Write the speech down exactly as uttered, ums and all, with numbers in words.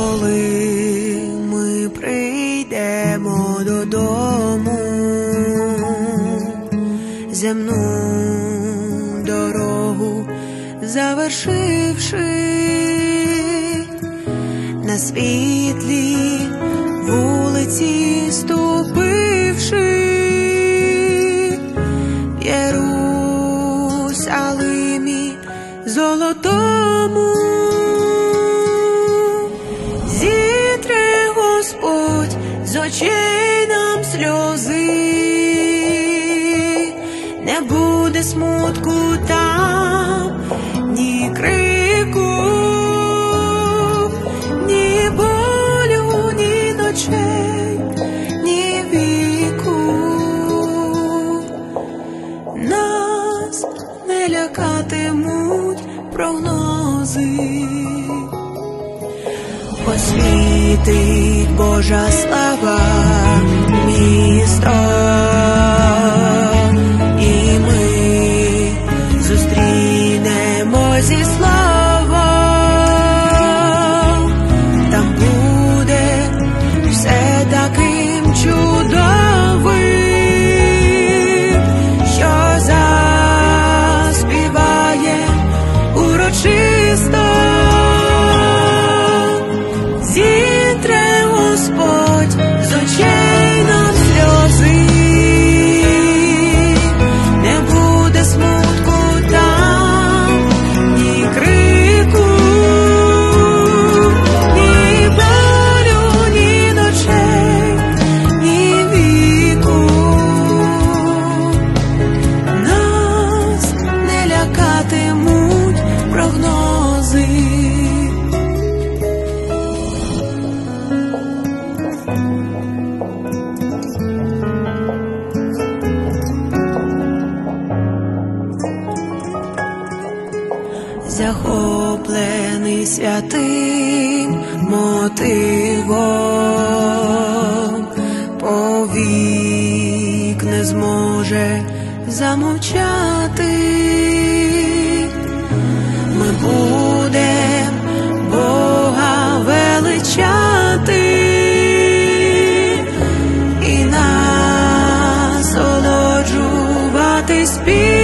коли ми прийдемо додому, земну дорогу завершивши, на світлі вулиці ступивши, в Єрусалимі золотому зітре Господь з очей нам сльози, не буде смутку там, ні крику, ні болю, ні ночей, ні віку. Нас не лякатимуть прогнози, освітить Божа слава місто, і ми зустрінемо зі славою. Там буде все таким чудовим, що заспіває урочисто. Зітре Господь з очей нам сльози, не буде смутку там, ні крику, ні болю, ні ночей, ні віку. Нас не лякатимуть прогнози. Захоплений святим мотивом, повік не зможе замовчати. Ми будем Бога величати і насолоджуватись співом.